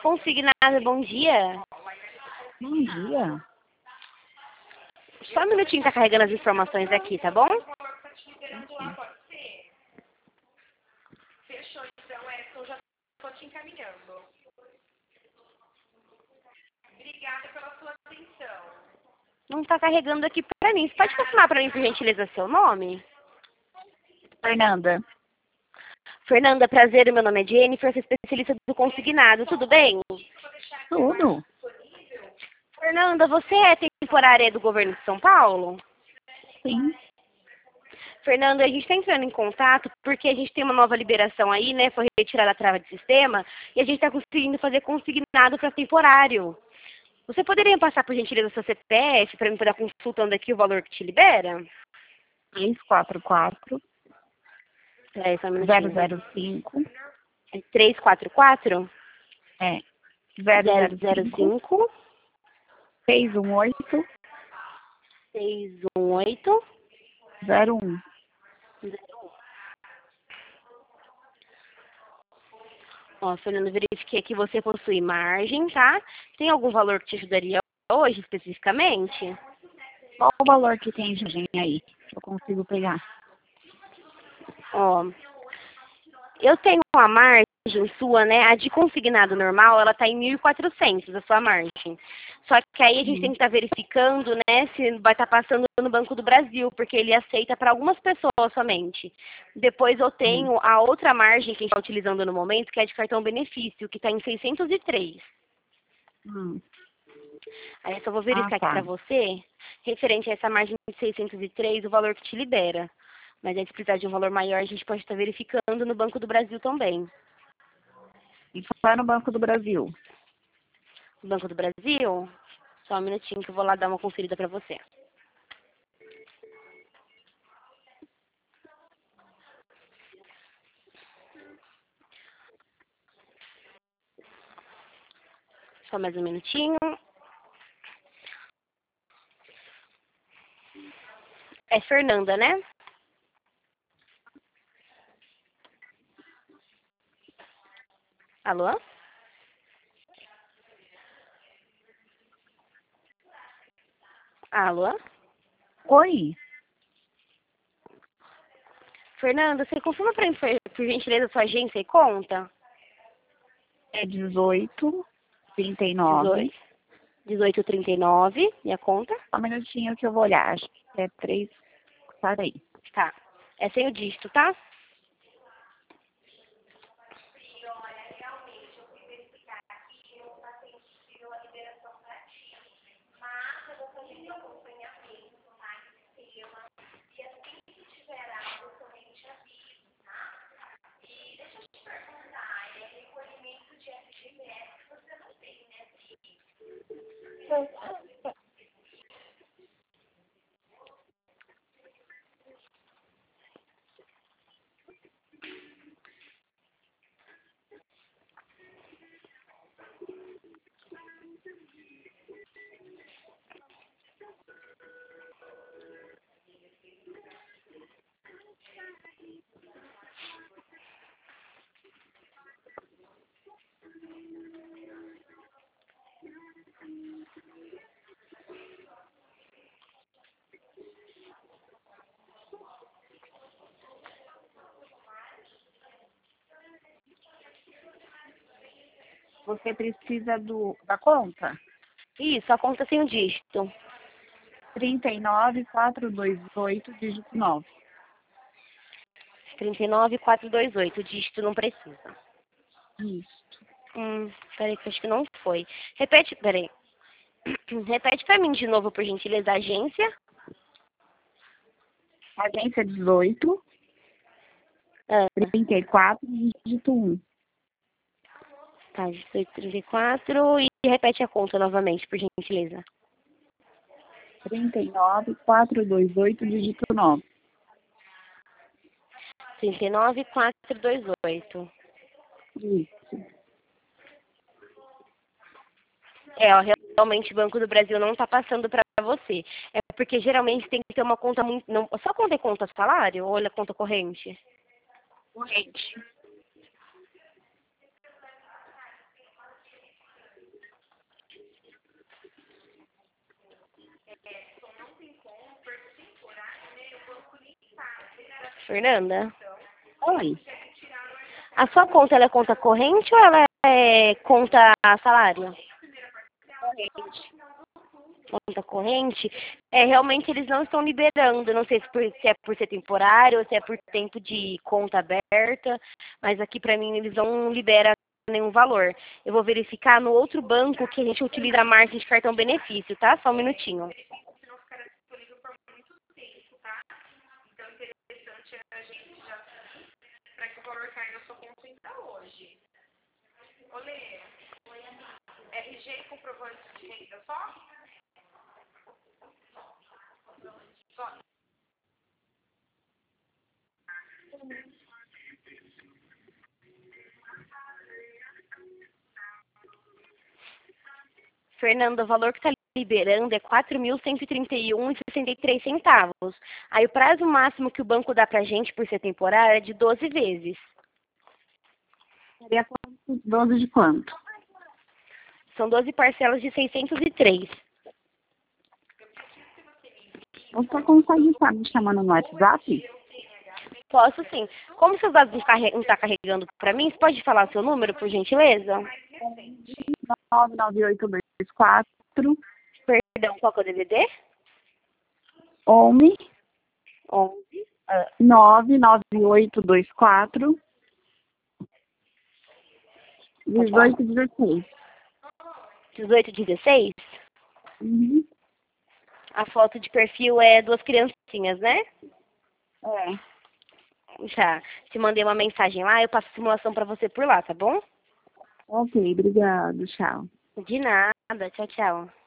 Consignado, bom dia. Bom dia. Só um minutinho, tá carregando as informações aqui, tá bom? Fechou, então, eu já estou te encaminhando. Obrigada pela sua atenção. Não tá carregando aqui pra mim. Você pode confirmar pra mim, por gentileza, seu nome? Fernanda. Fernanda, prazer, meu nome é Jennifer, sou especialista do consignado, tudo bem? Tudo. Fernanda, você é temporária do governo de São Paulo? Sim. Fernanda, a gente está entrando em contato porque a gente tem uma nova liberação aí, né? Foi retirada a trava de sistema e a gente está conseguindo fazer consignado para temporário. Você poderia passar, por gentileza, seu CPF para mim poder consultando aqui o valor que te libera? 344 É, só um minutinho. 005. É 344? É. 005 618 618 01. Ó, Fernando, verifiquei que você possui margem, tá? Tem algum valor que te ajudaria hoje, especificamente? Qual o valor que tem de margem aí? Que eu consigo pegar? Ó, eu tenho uma margem sua, né? A de consignado normal, ela tá em 1.400, a sua margem. Só que aí a gente tem que estar verificando, né, se vai estar passando no Banco do Brasil, porque ele aceita para algumas pessoas somente. Depois eu tenho a outra margem que a gente está utilizando no momento, que é de cartão benefício, que está em 603. Aí eu só vou verificar aqui Tá. para você, referente a essa margem de 603, o valor que te libera. Mas aí, se precisar de um valor maior, a gente pode estar verificando no Banco do Brasil também. E falar no Banco do Brasil. No Banco do Brasil, só um minutinho que eu vou lá dar uma conferida para você. Só mais um minutinho. É Fernanda, né? Alô? Alô? Oi. Fernanda, você confirma para mim, por gentileza, sua agência e conta? É 1839. 1839, e a conta? Só um minutinho que eu vou olhar. Acho que é 3. Para aí. Tá. É sem o dígito, tá? Você precisa da conta? Isso, a conta sem o dígito. 39428, dígito 9. 39428, o dígito não precisa. Isso. Peraí, que eu acho que não foi. Repete, peraí. Repete pra mim de novo, por gentileza, a agência. Agência 18, Ah, 34, dígito 1. tá, 1834 e repete a conta novamente, por gentileza. 39428, dígito 9. 39428. Isso. Ó, realmente o Banco do Brasil não está passando para você. É porque geralmente tem que ter uma conta muito. Não, só conta é conta salário ou é conta corrente? Corrente. Fernanda, Oi. a sua conta ela é conta corrente ou ela é conta salário? Conta corrente, realmente eles não estão liberando, não sei se é por ser temporário ou se é por tempo de conta aberta, mas aqui para mim eles não liberam nenhum valor. Eu vou verificar no outro banco que a gente utiliza a margem de cartão benefício, tá? Só um minutinho. A gente já, para que o valor caia na sua conta ainda hoje. Olê, RG e comprovante de renda só? Só. Fernanda, o valor que está liberando é R$ 4.131,63. Aí o prazo máximo que o banco dá para a gente por ser temporário é de 12 vezes. Seria 12 de quanto? São 12 parcelas de 603. Você consegue estar me chamando no WhatsApp? Posso sim. Como seus dados não estão carregando para mim, você pode falar o seu número, por gentileza? 99824 Perdão, qual que é o DDD? 11 11. 99824 1816. 1816? Uhum. A foto de perfil é duas criancinhas, né? É. Já. Te mandei uma mensagem lá, eu passo a simulação para você por lá, tá bom? Ok, obrigado. Tchau. De nada. Tchau, tchau.